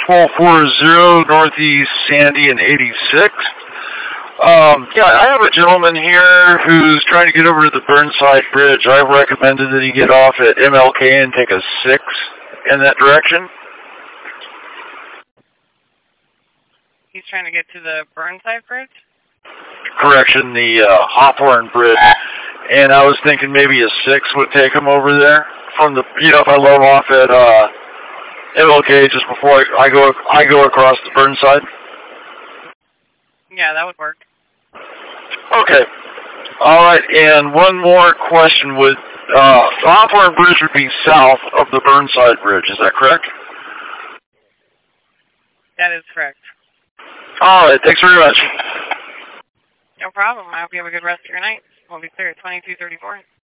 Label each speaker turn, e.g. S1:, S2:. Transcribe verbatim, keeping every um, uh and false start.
S1: twelve forty Northeast Sandy and eighty-six. Um, yeah, I have a gentleman here who's trying to get over to the Burnside Bridge. I recommended that he get off at M L K and take a six in that direction.
S2: He's trying to get to the Burnside Bridge?
S1: Correction, the uh, Hawthorne Bridge. And I was thinking maybe a six would take him over there from the, you know, if I load him off at uh, M L K just before I, I go I go across the Burnside.
S2: Yeah, that would work.
S1: Okay. All right, and one more question. Would uh, the Hawthorne Bridge would be south of the Burnside Bridge, is that correct?
S2: That is correct.
S1: All right, thanks very much.
S2: No problem. I hope you have a good rest of your night. We'll be clear at twenty-two thirty-four.